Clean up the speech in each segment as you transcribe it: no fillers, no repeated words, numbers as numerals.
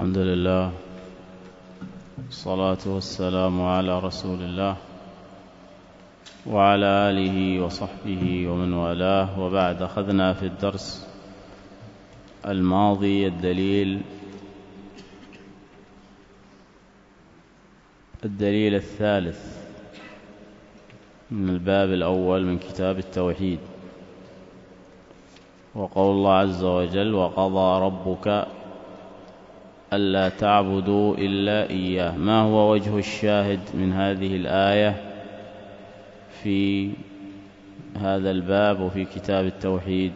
الحمد لله، الصلاة والسلام على رسول الله وعلى آله وصحبه ومن والاه، وبعد. أخذنا في الدرس الماضي الدليل الثالث من الباب الأول من كتاب التوحيد، وقول الله عز وجل: وقضى ربك ألا تعبدوا إلا إياه. ما هو وجه الشاهد من هذه الآية في هذا الباب وفي كتاب التوحيد؟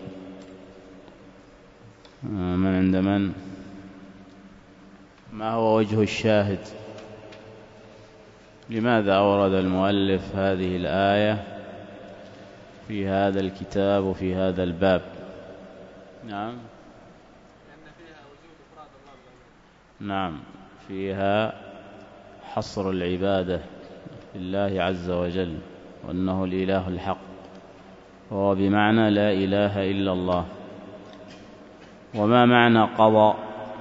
من عند من؟ ما هو وجه الشاهد؟ لماذا أورد المؤلف هذه الآية في هذا الكتاب وفي هذا الباب؟ نعم، نعم، فيها حصر العبادة لله عز وجل، وأنه الإله الحق، وهو بمعنى لا إله إلا الله. وما معنى قضى؟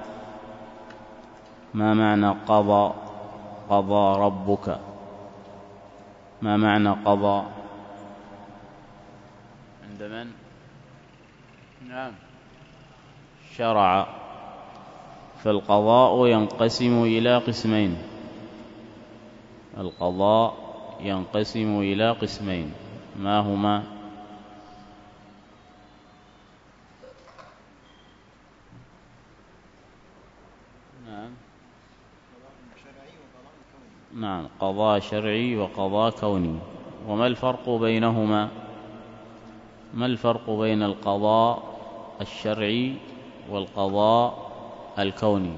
ما معنى قضى؟ قضى ربك، ما معنى قضى عند من؟ نعم، شرع. فالقضاء ينقسم إلى قسمين، القضاء ينقسم إلى قسمين. ما هما؟ نعم، قضاء شرعي وقضاء كوني. وما الفرق بينهما؟ ما الفرق بين القضاء الشرعي والقضاء الكوني؟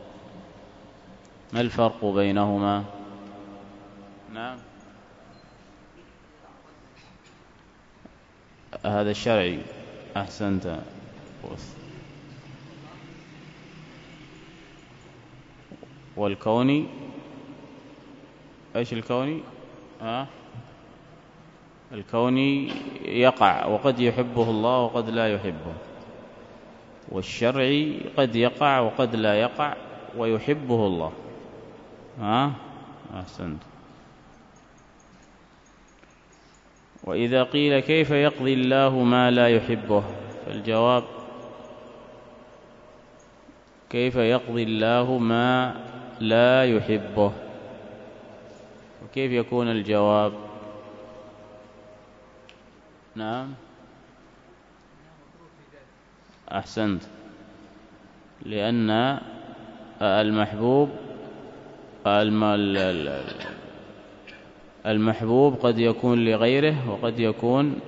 ما الفرق بينهما؟ نعم، هذا الشرعي، أحسنت. والكوني ايش الكوني؟ الكوني يقع وقد يحبه الله وقد لا يحبه، والشرعي قد يقع وقد لا يقع ويحبه الله. أحسنت. وإذا قيل كيف يقضي الله ما لا يحبه؟ فالجواب: كيف يقضي الله ما لا يحبه؟ وكيف يكون الجواب؟ نعم، أحسنت. لأن المحبوب قد يكون لغيره وقد يكون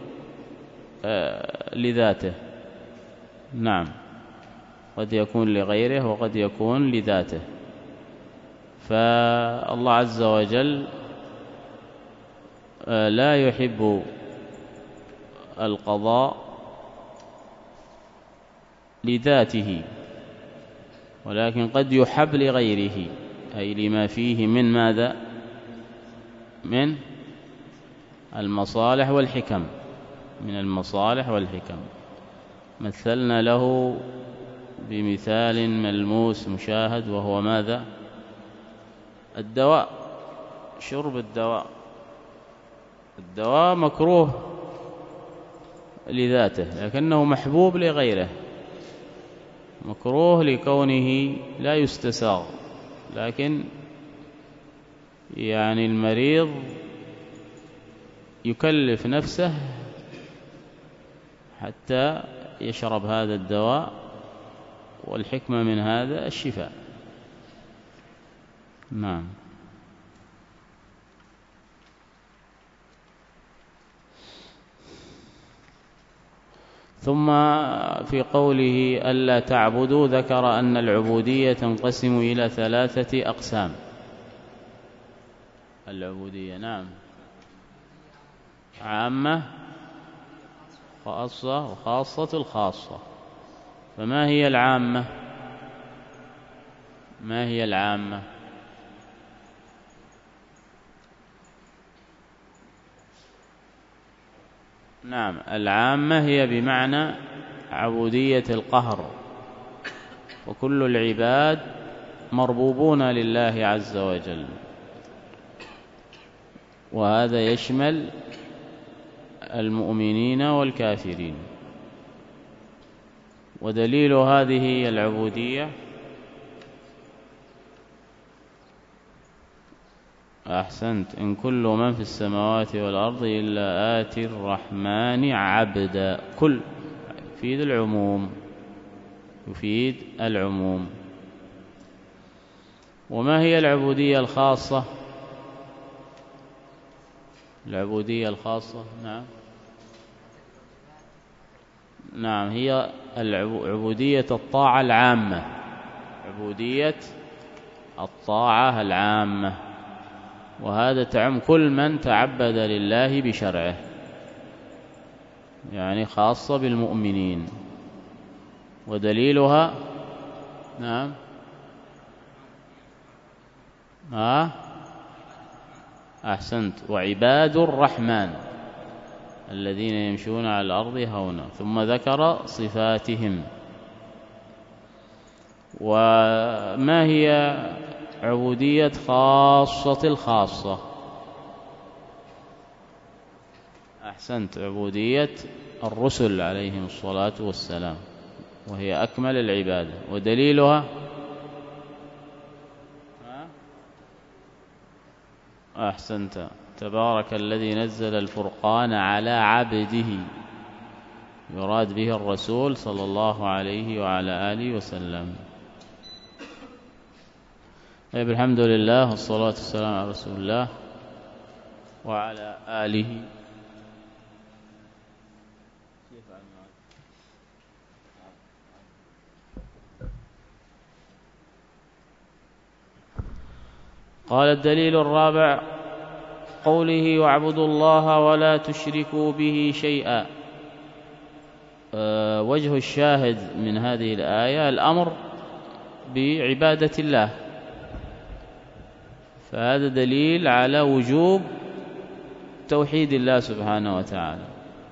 لذاته. نعم، قد يكون لغيره وقد يكون لذاته. فالله عز وجل لا يحب القضاء لذاته، ولكن قد يحب لغيره، أي لما فيه من ماذا؟ من المصالح والحكم، من المصالح والحكم. مثلنا له بمثال ملموس مشاهد، وهو ماذا؟ الدواء، شرب الدواء. الدواء مكروه لذاته لكنه محبوب لغيره، مكروه لكونه لا يستساغ، لكن يعني المريض يكلف نفسه حتى يشرب هذا الدواء، والحكمة من هذا الشفاء. نعم. ثم في قوله ألا تعبدوا ذكر أن العبودية تنقسم إلى 3 أقسام. العبودية، نعم، عامة، خاصة، وخاصة الخاصة. فما هي العامة؟ ما هي العامة؟ نعم، العامة هي بمعنى عبودية القهر، وكل العباد مربوبون لله عز وجل، وهذا يشمل المؤمنين والكافرين. ودليل هذه العبودية أحسنت، إن كل من في السماوات والأرض إلا آتي الرحمن عبدا. كل يفيد العموم، يفيد العموم. وما هي العبودية الخاصة؟ العبودية الخاصة نعم هي عبودية الطاعة العامة، عبودية الطاعة العامة، وهذا تعم كل من تعبد لله بشرعه، يعني خاصة بالمؤمنين. ودليلها نعم أحسنت، وعباد الرحمن الذين يمشون على الأرض هونا، ثم ذكر صفاتهم. وما هي عبودية خاصة الخاصة؟ أحسنت، عبودية الرسل عليهم الصلاة والسلام، وهي أكمل العبادة. ودليلها أحسنت، تبارك الذي نزل الفرقان على عبده، يراد به الرسول صلى الله عليه وعلى آله وسلم. طيب، الحمد لله والصلاة والسلام على رسول الله وعلى آله. قال الدليل الرابع قوله واعبدوا الله ولا تشركوا به شيئا. وجه الشاهد من هذه الآية الأمر بعبادة الله، فهذا دليل على وجوب توحيد الله سبحانه وتعالى.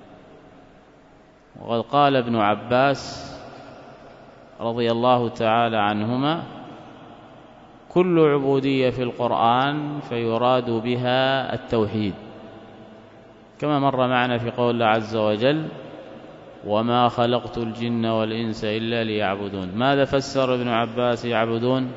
وقد قال ابن عباس رضي الله تعالى عنهما: كل عبودية في القرآن فيراد بها التوحيد، كما مر معنا في قول الله عز وجل: وما خلقت الجن والإنس إلا ليعبدون. ماذا فسر ابن عباس يعبدون؟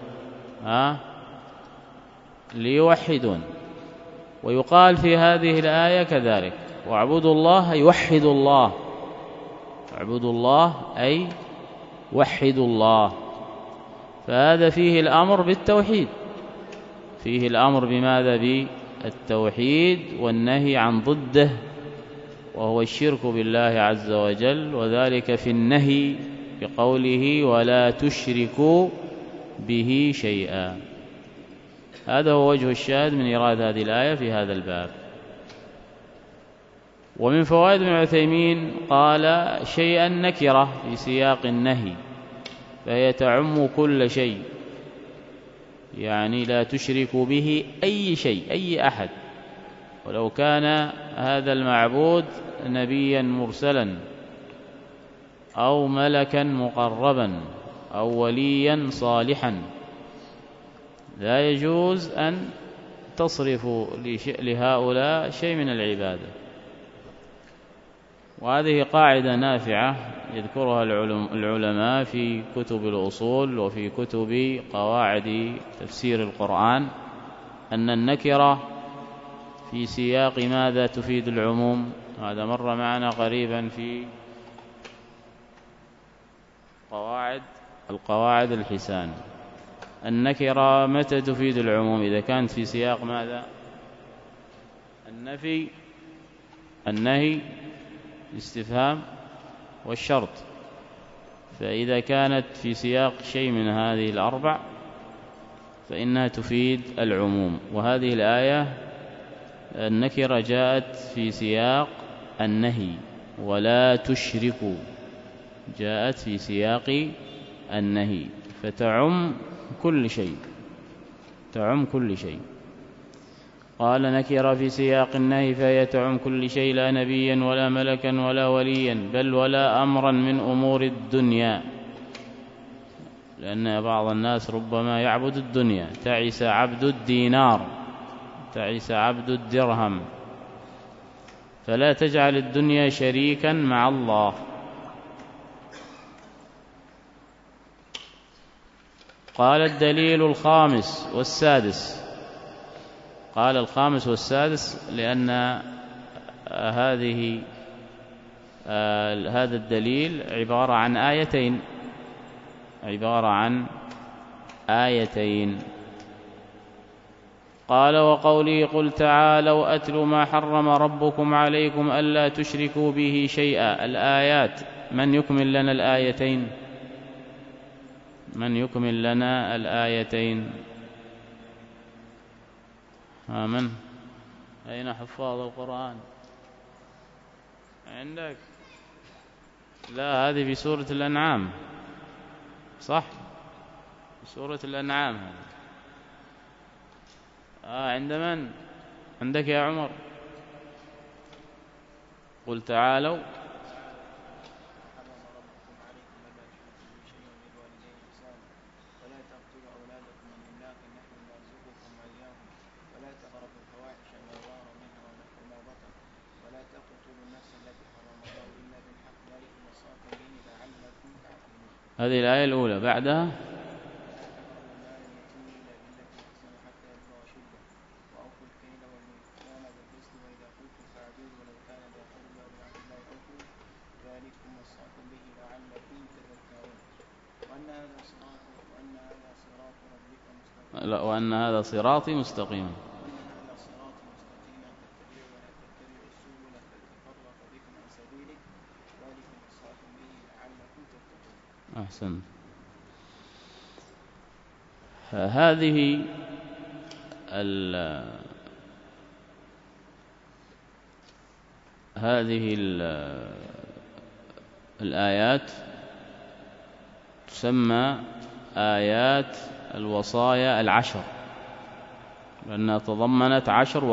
ليوحدون. ويقال في هذه الآية كذلك: واعبدوا الله يوحد الله، اعبدوا الله أي وحدوا الله. فهذا فيه الأمر بالتوحيد، فيه الأمر بماذا؟ بالتوحيد، والنهي عن ضده وهو الشرك بالله عز وجل، وذلك في النهي بقوله: ولا تشركوا به شيئا. هذا هو وجه الشاهد من إيراد هذه الآية في هذا الباب. ومن فوائد ابن عثيمين قال: شيئا نكرة في سياق النهي فهي تعم كل شيء، يعني لا تشركوا به أي شيء، أي أحد، ولو كان هذا المعبود نبيا مرسلا أو ملكا مقربا أو وليا صالحا، لا يجوز أن تصرفوا لهؤلاء شيء من العبادة. وهذه قاعدة نافعة يذكرها العلماء في كتب الأصول وفي كتب قواعد تفسير القرآن، أن النكرة في سياق ماذا تفيد العموم. هذا مر معنا قريبا في القواعد الحسان. النكرة متى تفيد العموم؟ إذا كانت في سياق ماذا؟ النهي، الاستفهام والشرط. فإذا كانت في سياق شيء من هذه الأربع فإنها تفيد العموم. وهذه الآية النكرة جاءت في سياق النهي، ولا تشركوا جاءت في سياق النهي، فتعم كل شيء، تعم كل شيء. قال: نكرة في سياق النهي فهي تعم كل شيء، لا نبيا ولا ملكا ولا وليا، بل ولا أمرا من أمور الدنيا، لأن بعض الناس ربما يعبد الدنيا، تعس عبد الدينار، تعس عبد الدرهم، فلا تجعل الدنيا شريكا مع الله. قال الدليل الخامس والسادس. قال الخامس والسادس لأن هذا الدليل عبارة عن آيتين. قال وقوله قل تعالوا أتل ما حرم ربكم عليكم ألا تشركوا به شيئا. الآيات، من يكمل لنا الآيتين؟ من يكمل لنا الآيتين؟ من؟ أين حفاظ القرآن؟ عندك؟ لا، هذه في سورة الأنعام، صح؟ في سورة الأنعام. عند من؟ عندك يا عمر؟ قل تعالوا هذه الآية الأولى. بعدها وأن هذا صراطي مستقيما. أحسن. هذه الآيات تسمى آيات الوصايا العشر، لأنها تضمنت 10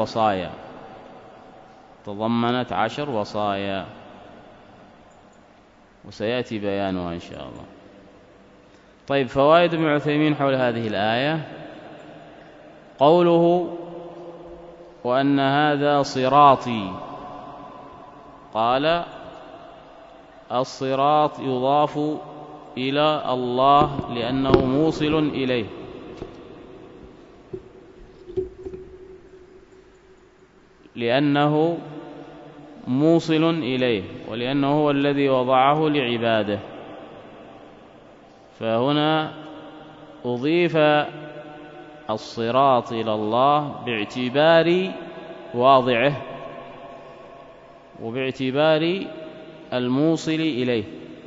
وصايا، وسيأتي بيانها إن شاء الله. طيب، فوائد ابن عثيمين حول هذه الآية. قوله وأن هذا صراطي، قال الصراط يضاف إلى الله لأنه موصل إليه، ولأنه هو الذي وضعه لعباده. فهنا أضيف الصراط إلى الله باعتبار واضعه وباعتبار الموصل إليه.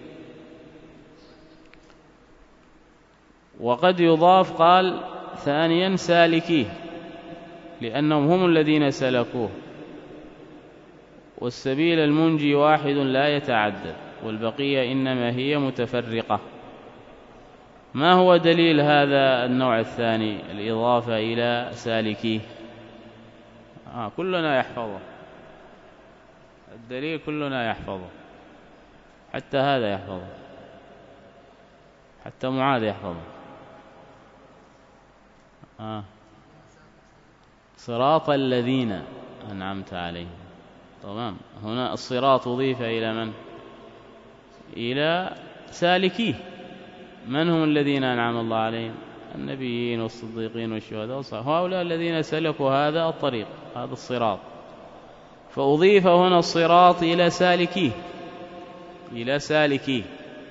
وقد يضاف، قال ثانيا سالكيه، لأنهم هم الذين سلكوه، والسبيل المنجي واحد لا يتعدد، والبقية إنما هي متفرقة. ما هو دليل هذا النوع الثاني، الإضافة إلى سالكيه؟ كلنا يحفظه الدليل، كلنا يحفظه، حتى هذا يحفظه، حتى معاذ يحفظه. صراط الذين أنعمت عليهم. تمام. هنا الصراط أضيف إلى من؟ إلى سالكيه. من هم الذين أنعم الله عليهم؟ النبيين والصديقين والشهداء والصالحين، هؤلاء الذين سلكوا هذا الطريق، هذا الصراط. فأضيف هنا الصراط إلى سالكيه.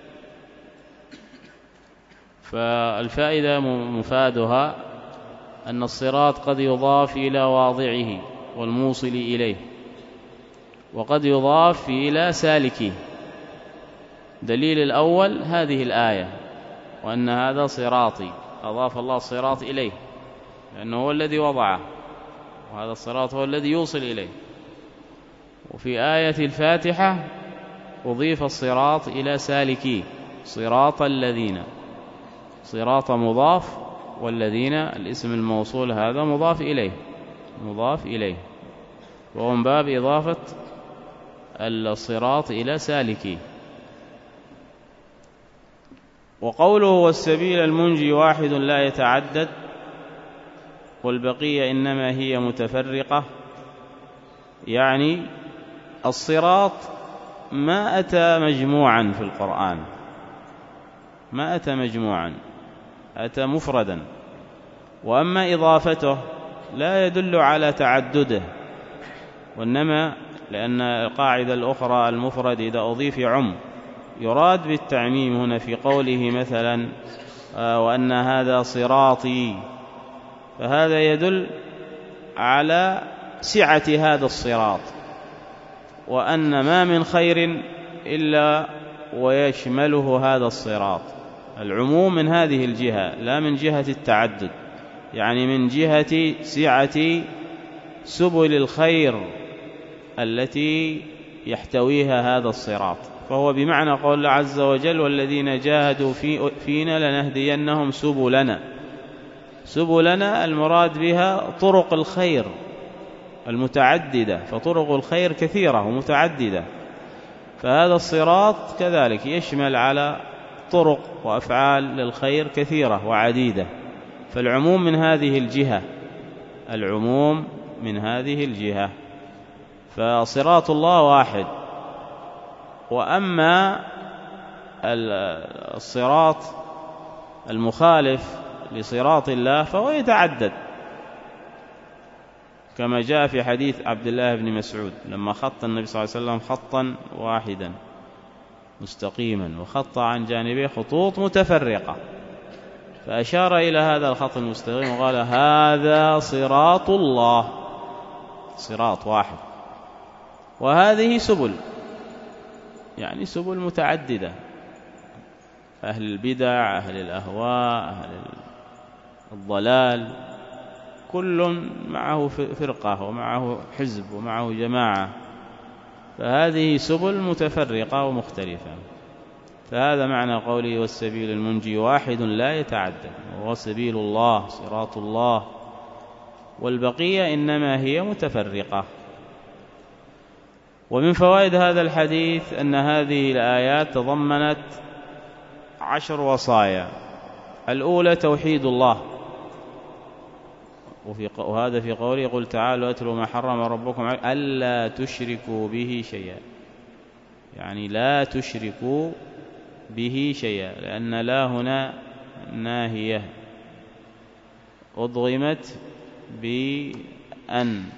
فالفائدة مفادها أن الصراط قد يضاف إلى واضعه والموصل إليه، وقد يضاف إلى سالكيه. دليل الأول هذه الآية، وأن هذا صراطي، أضاف الله الصراط إليه لأنه هو الذي وضعه، وهذا الصراط هو الذي يوصل إليه. وفي آية الفاتحة أضيف الصراط إلى سالكيه، صراط الذين، صراط مضاف، والذين الاسم الموصول هذا مضاف إليه، وهو من باب إضافة الصراط إلى سالكيه. وقوله والسبيل المنجي واحد لا يتعدد والبقية إنما هي متفرقة، يعني الصراط ما أتى مجموعا في القرآن، ما أتى مجموعا، أتى مفردا. وأما إضافته لا يدل على تعدده، وإنما لأن القاعدة الأخرى المفرد إذا أضيف يعم، يراد بالتعميم هنا في قوله مثلا وأن هذا صراطي، فهذا يدل على سعة هذا الصراط، وأن ما من خير إلا ويشمله هذا الصراط. العموم من هذه الجهة لا من جهة التعدد، يعني من جهة سعة سبل الخير التي يحتويها هذا الصراط. فهو بمعنى قول الله عز وجل والذين جاهدوا فينا لنهدينهم سبلنا. سبلنا المراد بها طرق الخير المتعددة، فطرق الخير كثيرة ومتعددة، فهذا الصراط كذلك يشمل على طرق وأفعال للخير كثيرة وعديدة. فالعموم من هذه الجهة، العموم من هذه الجهة، فصراط الله واحد. وأما الصراط المخالف لصراط الله فهو يتعدد، كما جاء في حديث عبد الله بن مسعود لما خط النبي صلى الله عليه وسلم خطا واحدا مستقيما وخط عن جانبه خطوط متفرقة، فأشار إلى هذا الخط المستقيم وقال هذا صراط الله، صراط واحد. وهذه سبل، يعني سبل متعددة، أهل البدع، أهل الأهواء، أهل الضلال، كل معه فرقة ومعه حزب ومعه جماعة، فهذه سبل متفرقة ومختلفة. فهذا معنى قوله والسبيل المنجي واحد لا يتعدد، وهو سبيل الله صراط الله، والبقية إنما هي متفرقة. ومن فوائد هذا الحديث أن هذه الآيات تضمنت 10 وصايا. الأولى توحيد الله، وهذا في قوله قل تعالوا أتلوا ما حرم ربكم ألا تشركوا به شيئا، يعني لا تشركوا به شيئا، لأن لا هنا ناهية أضغمت بأن،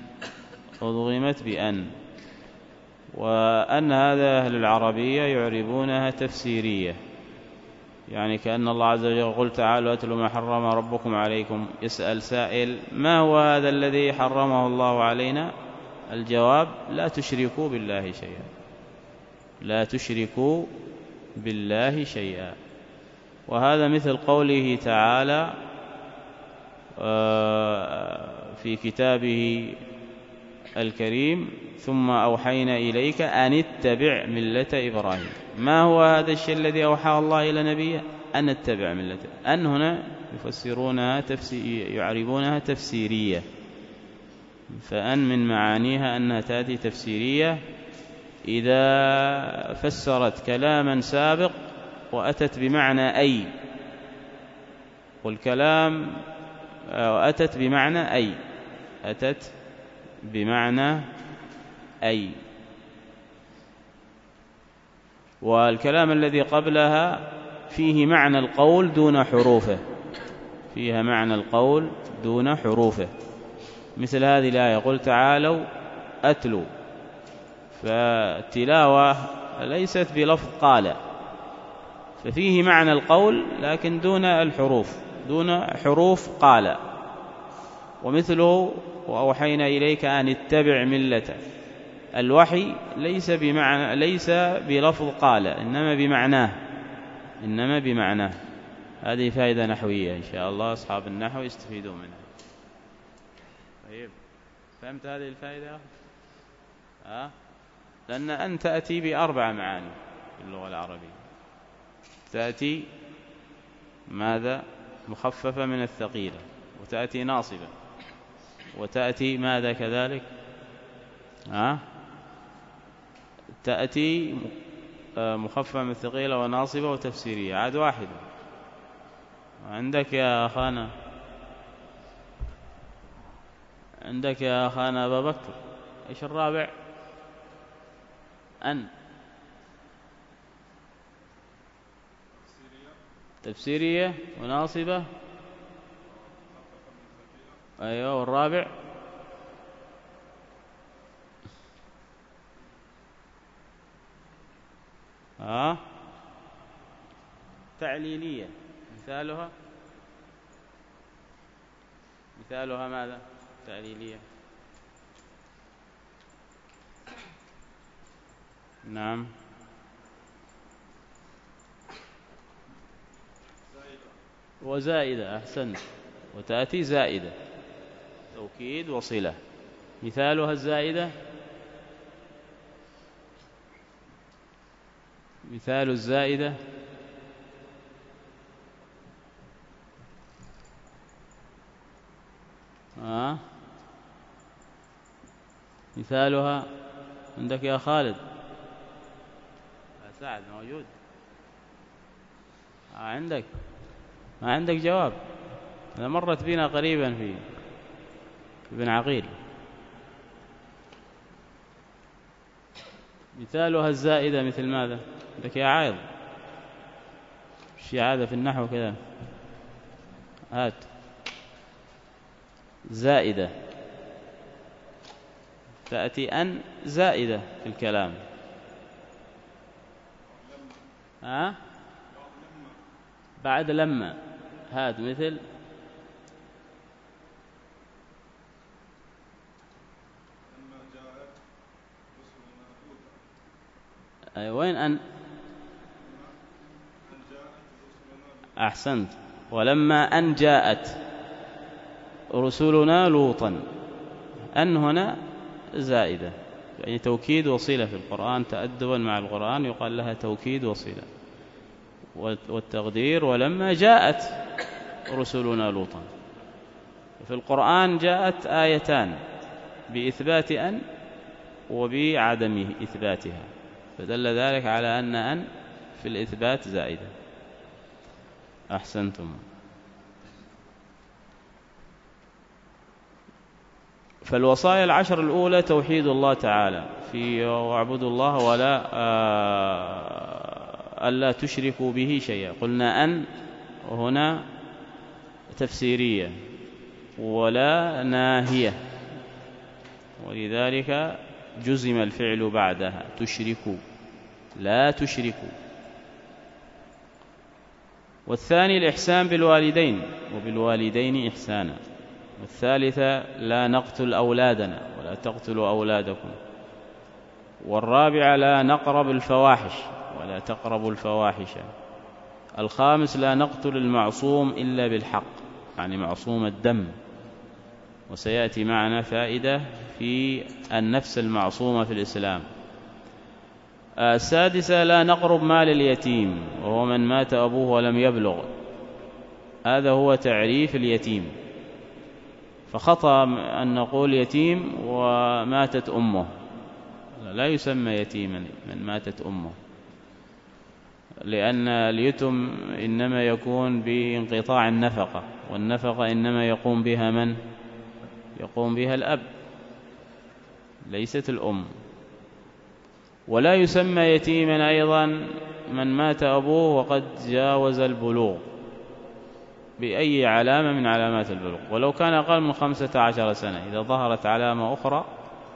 وأن هذا أهل العربية يعربونها تفسيرية، يعني كأن الله عز وجل قل تعالوا أتلوا ما حرم ربكم عليكم. يسأل سائل ما هو هذا الذي حرمه الله علينا؟ الجواب لا تشركوا بالله شيئا، لا تشركوا بالله شيئا. وهذا مثل قوله تعالى في كتابه الكريم ثم أوحينا إليك أن اتبع ملة إبراهيم. ما هو هذا الشيء الذي أوحى الله إلى نبيه؟ أن اتبع ملة. أن هنا يفسرونها يعربونها تفسيرية، فأن من معانيها أنها تأتي تفسيرية إذا فسرت كلاما سابق وأتت بمعنى أي، والكلام أتت بمعنى أي، أتت بمعنى أي، والكلام الذي قبلها فيه معنى القول دون حروفه، فيها معنى القول دون حروفه، مثل هذه الآية قل تعالوا أتلوا، فالتلاوة ليست بلفظ قال، ففيه معنى القول لكن دون الحروف، دون حروف قال. ومثله وأوحينا إليك أن اتبع ملة. الوحي ليس بلفظ قال، إنما بمعناه. هذه فائدة نحوية إن شاء الله أصحاب النحو يستفيدون منها. طيب فهمت هذه الفائدة؟ لأن أن تأتي بأربع معاني في اللغة العربية. تأتي ماذا؟ مخففة من الثقيلة، وتأتي ناصبة، وتأتي ماذا كذلك؟ تأتي مخففة من الثقيلة وناصبة وتفسيرية، عاد واحدة. عندك يا أخانا، عندك يا أخانا أبا بكر. إيش الرابع؟ أن تفسيرية وناصبة. أيوة، والرابع تعليلية. مثالها ماذا؟ تعليلية. نعم، وزائدة. أحسنت. وتأتي زائدة، توكيد وصلة. مثالها الزائدة، مثال الزائدة مثالها عندك يا خالد؟ سعد موجود؟ عندك؟ ما عندك جواب؟ هذا مرت بنا قريبا في ابن عقيل. مثالها الزائدة مثل ماذا؟ عندك يا عايض؟ الشيء هذا في النحو كذا، هات زائدة. تأتي أن زائدة في الكلام. بعد لما. هات مثل وين أن؟ أحسنت. ولما أن جاءت رسلنا لوطا. أن هنا زائدة، يعني توكيد وصلة في القرآن، تأدبا مع القرآن يقال لها توكيد وصلة. والتقدير ولما جاءت رسلنا لوطا. في القرآن جاءت آيتان بإثبات أن وبعدم إثباتها، فدل ذلك على أن في الإثبات زائدة. أحسنتم. فالوصايا العشر الأولى توحيد الله تعالى في واعبدوا الله ولا ألا تشركوا به شيئا. قلنا أن هنا تفسيرية ولا ناهية، ولذلك جزم الفعل بعدها تشركوا، لا تشركوا. والثاني الإحسان بالوالدين وبالوالدين إحسانا. والثالثة لا نقتل أولادنا ولا تقتلوا أولادكم. والرابعة لا نقرب الفواحش ولا تقربوا الفواحش. الخامس لا نقتل المعصوم إلا بالحق، يعني معصوم الدم، وسيأتي معنا فائدة في النفس المعصومة في الإسلام. السادسة لا نقرب مال اليتيم وهو من مات أبوه ولم يبلغ. هذا هو تعريف اليتيم، فخطأ أن نقول يتيم وماتت أمه، لا يسمى يتيما من ماتت أمه، لأن اليتم إنما يكون بانقطاع النفقة، والنفقة إنما يقوم بها من؟ يقوم بها الأب، ليست الأم. ولا يسمى يتيما أيضا من مات أبوه وقد جاوز البلوغ بأي علامة من علامات البلوغ، ولو كان أقل من 15 سنة. إذا ظهرت علامة أخرى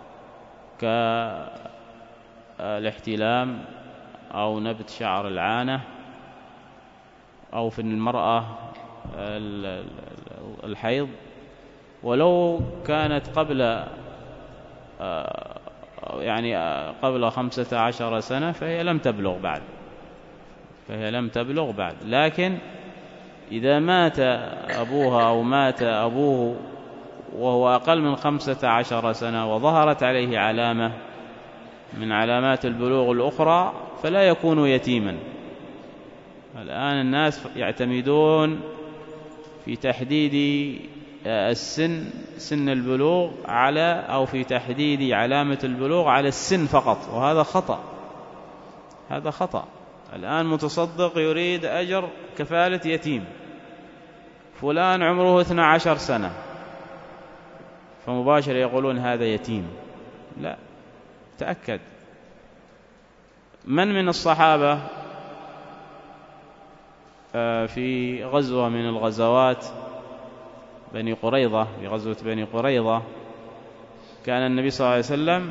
كالاحتلام أو نبت شعر العانة أو في المرأة الحيض، ولو كانت قبل 15 سنة فهي لم تبلغ بعد. لكن إذا مات أبوها أو مات أبوه وهو أقل من 15 سنة وظهرت عليه علامة من علامات البلوغ الأخرى فلا يكون يتيما. الآن الناس يعتمدون في تحديد سن البلوغ أو في تحديد علامة البلوغ على السن فقط، وهذا خطأ. الآن متصدق يريد أجر كفالة يتيم، فلان عمره 12 سنة، فمباشر يقولون هذا يتيم. لا، تأكد. من الصحابة في غزوة من الغزوات بني قريظة، في غزوة بني قريظة، كان النبي صلى الله عليه وسلم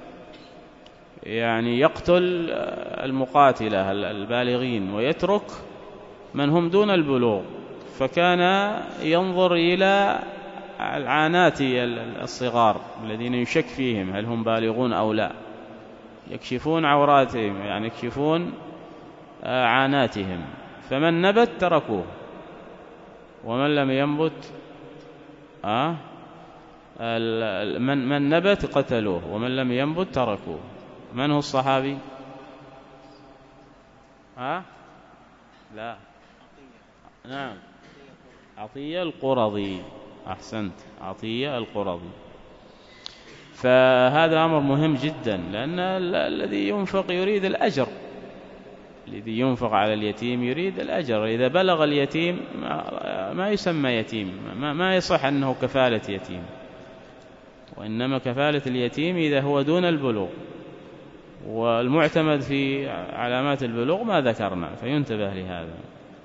يعني يقتل المقاتلة البالغين ويترك من هم دون البلوغ، فكان ينظر إلى العانات الصغار الذين يشك فيهم هل هم بالغون أو لا، يكشفون عوراتهم، يعني يكشفون عاناتهم، فمن نبت تركوه ومن لم ينبت من نبت قتلوه ومن لم ينبت تركوه. من هو الصحابي؟ لا، نعم، عطية القرظي. أحسنت، عطية القرظي. فهذا أمر مهم جدا، لأن الذي ينفق يريد الأجر، الذي ينفق على اليتيم يريد الأجر. إذا بلغ اليتيم ما يسمى يتيم، ما يصح أنه كفالة يتيم، وإنما كفالة اليتيم إذا هو دون البلوغ، والمعتمد في علامات البلوغ ما ذكرنا، فينتبه لهذا.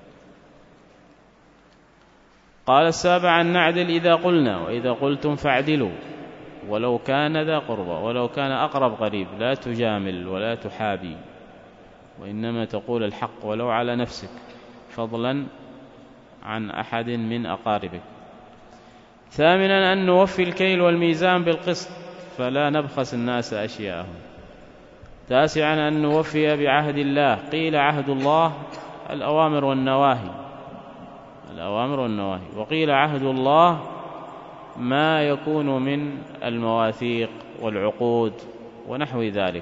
قال السابع: أن نعدل إذا قلنا، وإذا قلتم فاعدلوا ولو كان ذا قربى، ولو كان أقرب قريب، لا تجامل ولا تحابي، وإنما تقول الحق ولو على نفسك، فضلا عن أحد من أقاربك. ثامنا: أن نوفي الكيل والميزان بالقسط، فلا نبخس الناس أشياءهم. تاسعا: أن نوفي بعهد الله. قيل عهد الله الأوامر والنواهي، الأوامر والنواهي، وقيل عهد الله ما يكون من المواثيق والعقود ونحو ذلك.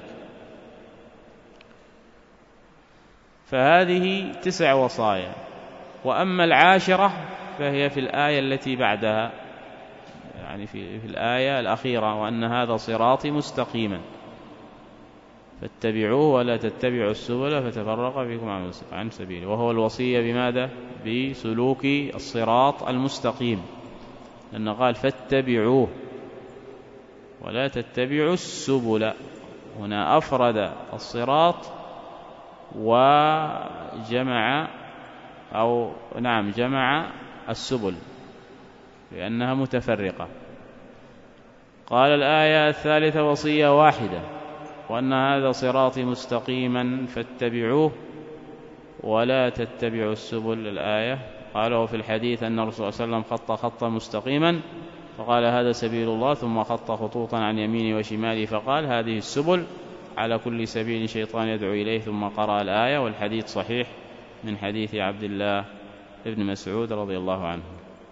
فهذه 9 وصايا. وأما العاشرة فهي في الآية التي بعدها، يعني في الآية الأخيرة: وأن هذا صراطي مستقيما فاتبعوه ولا تتبعوا السبل فتفرق بكم عن سبيله. وهو الوصية بماذا؟ بسلوك الصراط المستقيم، لأنه قال فاتبعوه ولا تتبعوا السبل. هنا أفرد الصراط وجمع جمع السبل لأنها متفرقة. قال الآية الثالثة: وصية واحدة، وأن هذا صراطي مستقيما فاتبعوه ولا تتبعوا السبل. الآية. قال: وفي الحديث أن الرسول صلى الله عليه وسلم خط خطا مستقيما فقال: هذا سبيل الله، ثم خط خطوطا عن يمينه وشماله فقال: هذه السبل، على كل سبيل شيطان يدعو إليه، ثم قرأ الآية. والحديث صحيح من حديث عبد الله بن مسعود رضي الله عنه.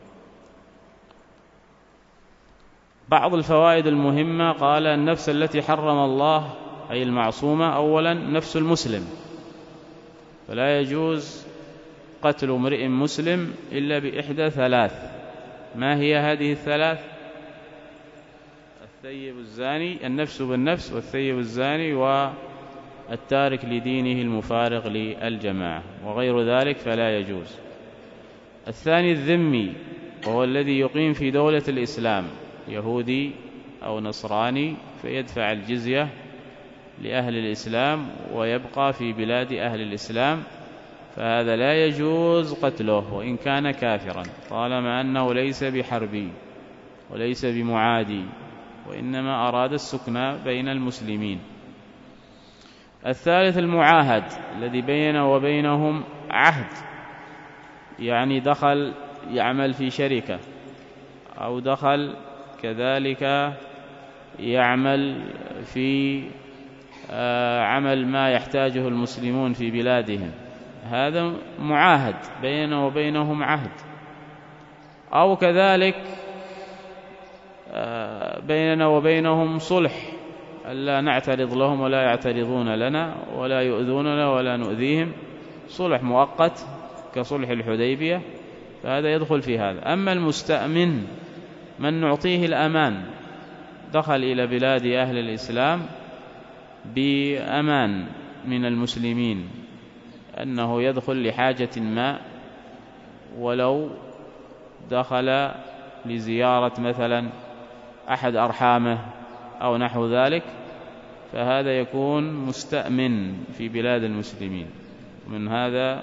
بعض الفوائد المهمة: قال: النفس التي حرم الله أي المعصومة، أولا نفس المسلم، فلا يجوز قتل امرئ مسلم إلا بإحدى 3. ما هي هذه الثلاث؟ الثيب الزاني، النفس بالنفس، والثيب الزاني، والتارك لدينه المفارق للجماعة، وغير ذلك فلا يجوز. الثاني الذمي، وهو الذي يقيم في دولة الإسلام، يهودي أو نصراني، فيدفع الجزية لأهل الإسلام ويبقى في بلاد أهل الإسلام، فهذا لا يجوز قتله وإن كان كافرا، طالما أنه ليس بحربي وليس بمعادي، وإنما أراد السكنى بين المسلمين. الثالث المعاهد، الذي بينه وبينهم عهد، يعني دخل يعمل في شركة، أو دخل كذلك يعمل في عمل ما يحتاجه المسلمون في بلادهم، هذا معاهد بينه وبينهم عهد. أو كذلك بيننا وبينهم صلح، ألا نعترض لهم ولا يعترضون لنا، ولا يؤذوننا ولا نؤذيهم، صلح مؤقت كصلح الحديبية، فهذا يدخل في هذا. أما المستأمن، من نعطيه الأمان، دخل إلى بلاد أهل الإسلام بأمان من المسلمين، أنه يدخل لحاجة ما ولو دخل لزيارة مثلا أحد أرحامه أو نحو ذلك، فهذا يكون مستأمن في بلاد المسلمين. من هذا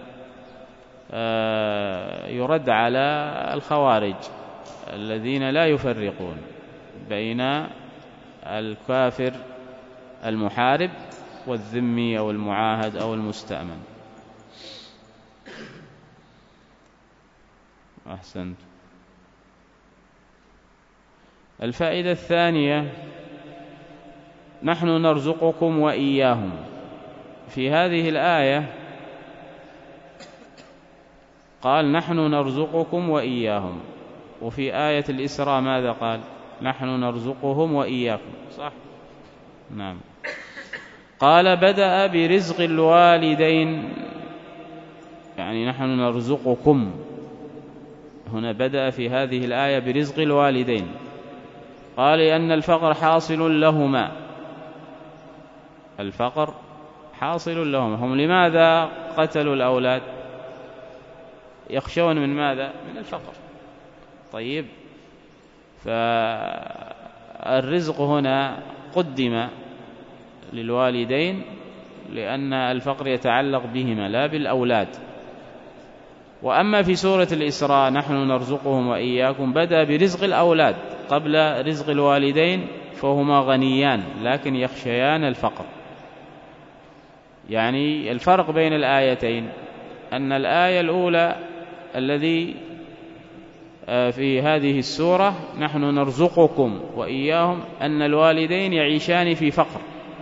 يرد على الخوارج الذين لا يفرقون بين الكافر المحارب والذمي أو المعاهد أو المستأمن. أحسنت. الفائدة الثانية: نحن نرزقكم وإياهم. في هذه الآية قال نحن نرزقكم وإياهم، وفي آية الإسراء ماذا قال؟ نحن نرزقهم وإياكم، صح؟ نعم. قال بدأ برزق الوالدين، يعني نحن نرزقكم، هنا بدأ في هذه الآية برزق الوالدين. قال لأن الفقر حاصل لهما، الفقر حاصل لهما. هم لماذا قتلوا الأولاد؟ يخشون من ماذا؟ من الفقر. طيب، فالرزق هنا قدم للوالدين لأن الفقر يتعلق بهما لا بالأولاد. وأما في سورة الإسراء نحن نرزقهم وإياكم بدأ برزق الأولاد قبل رزق الوالدين، فهما غنيان لكن يخشيان الفقر. يعني الفرق بين الآيتين أن الآية الأولى الذي في هذه السورة نحن نرزقكم وإياهم أن الوالدين يعيشان في فقر،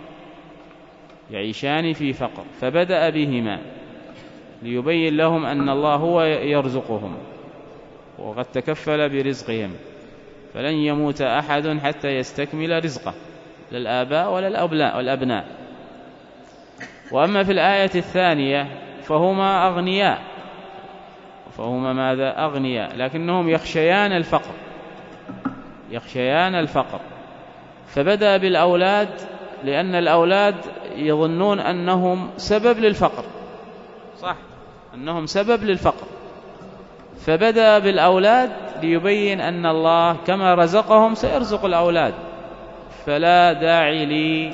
يعيشان في فقر، فبدأ بهما ليبين لهم أن الله هو يرزقهم وقد تكفل برزقهم، فلن يموت أحد حتى يستكمل رزقه، للآباء ولا والأبناء. وأما في الآية الثانية فهما أغنياء، فهما ماذا؟ أغنياء، لكنهم يخشيان الفقر، يخشيان الفقر، فبدأ بالأولاد لأن الأولاد يظنون أنهم سبب للفقر، صح؟ أنهم سبب للفقر، فبدأ بالأولاد ليبين أن الله كما رزقهم سيرزق الأولاد، فلا داعي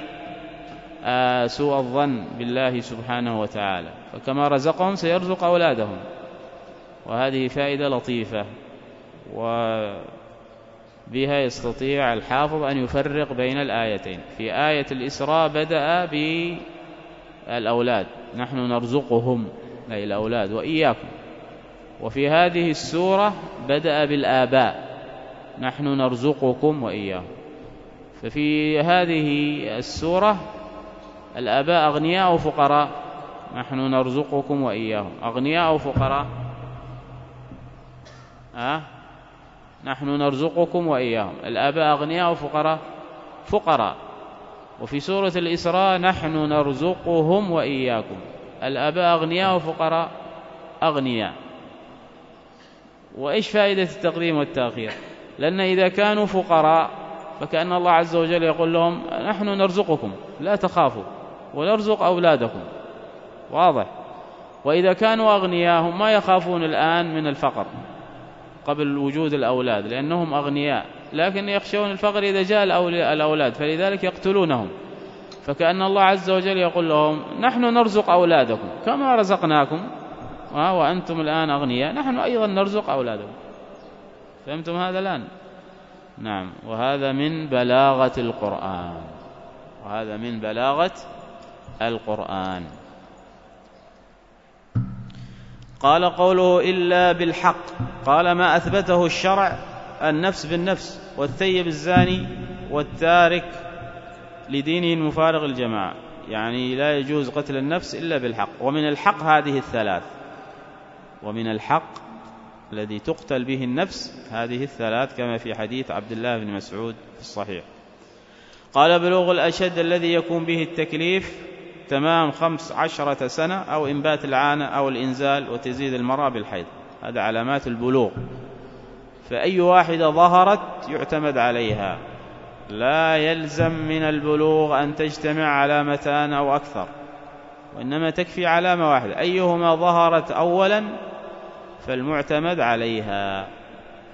لسوء الظن بالله سبحانه وتعالى، فكما رزقهم سيرزق أولادهم. وهذه فائدة لطيفة، وبها يستطيع الحافظ أن يفرق بين الآيتين. في آية الإسراء بدأ بالأولاد نحن نرزقهم، أي الأولاد، وإياكم. وفي هذه السورة بدأ بالآباء نحن نرزقكم وإياهم. ففي هذه السورة الآباء أغنياء وفقراء، نحن نرزقكم وإياهم، أغنياء وفقراء، نحن نرزقكم وإياهم، الآباء أغنياء وفقراء، فقراء. وفي سورة الإسراء نحن نرزقهم وإياكم، الآباء أغنياء وفقراء، أغنياء. وإيش فائدة التقديم والتأخير؟ لأن إذا كانوا فقراء فكأن الله عز وجل يقول لهم نحن نرزقكم لا تخافوا ونرزق أولادكم، واضح؟ وإذا كانوا أغنياء هم ما يخافون الآن من الفقر قبل وجود الأولاد لأنهم أغنياء، لكن يخشون الفقر إذا جاء الأولاد، فلذلك يقتلونهم. فكأن الله عز وجل يقول لهم نحن نرزق أولادكم كما رزقناكم وأنتم الآن أغنياء، نحن أيضا نرزق أولادكم. فهمتم هذا الآن؟ نعم. وهذا من بلاغة القرآن، وهذا من بلاغة القرآن. قال قوله إلا بالحق، قال ما أثبته الشرع النفس بالنفس، والثيب الزاني، والتارك لدينه المفارق الجماعة، يعني لا يجوز قتل النفس إلا بالحق. ومن الحق هذه الثلاث، ومن الحق الذي تقتل به النفس هذه الثلاث، كما في حديث عبد الله بن مسعود في الصحيح. قال بلوغ الأشد الذي يكون به التكليف تمام 15 سنة، أو إنبات العانة أو الإنزال، وتزيد المرأة بالحيض، هذا علامات البلوغ. فأي واحدة ظهرت يعتمد عليها، لا يلزم من البلوغ أن تجتمع علامتان أو أكثر، وإنما تكفي علامة واحدة، أيهما ظهرت أولا فالمعتمد عليها.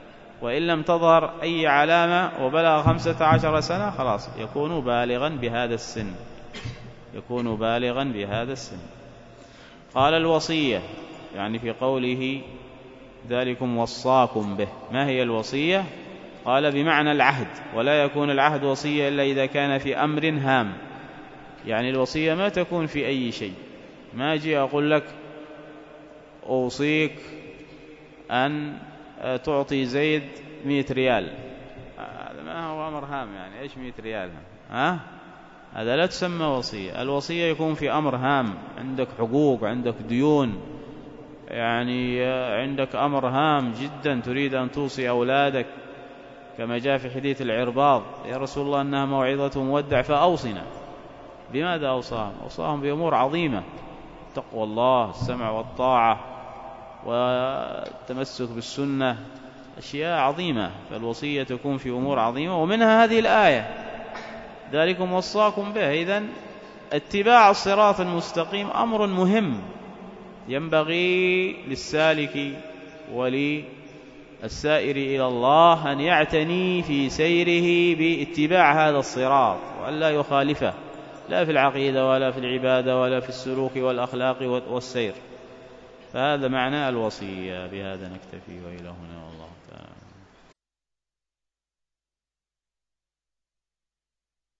وإن لم تظهر أي علامة وبلغ 15 سنة خلاص يكون بالغا بهذا السن، يكون بالغا بهذا السن. قال الوصية يعني في قوله ذلكم وصاكم به، ما هي الوصية؟ قال بمعنى العهد، ولا يكون العهد وصية إلا إذا كان في أمر هام. يعني الوصية ما تكون في أي شيء، ما أجي أقول لك أوصيك أن تعطي زيد 100 ريال، هذا ما هو أمر هام، يعني إيش 100 ريال؟ هذا لا تسمى وصية. الوصية يكون في أمر هام، عندك حقوق، عندك ديون، يعني عندك أمر هام جدا تريد أن توصي أولادك، كما جاء في حديث العرباض: يا رسول الله إنها موعظة مودع فأوصنا. بماذا أوصاهم؟ أوصاهم بأمور عظيمة: تقوى الله، السمع والطاعة، والتمسك بالسنة، أشياء عظيمة. فالوصية تكون في أمور عظيمة، ومنها هذه الآية ذلكم وصاكم به. إذن اتباع الصراط المستقيم أمر مهم، ينبغي للسالك وللسائر إلى الله أن يعتني في سيره باتباع هذا الصراط، وأن لا يخالفه، لا في العقيدة ولا في العبادة ولا في السلوك والأخلاق والسير. فهذا معنى الوصية. بهذا نكتفي، وإلى هنا والله تعالى.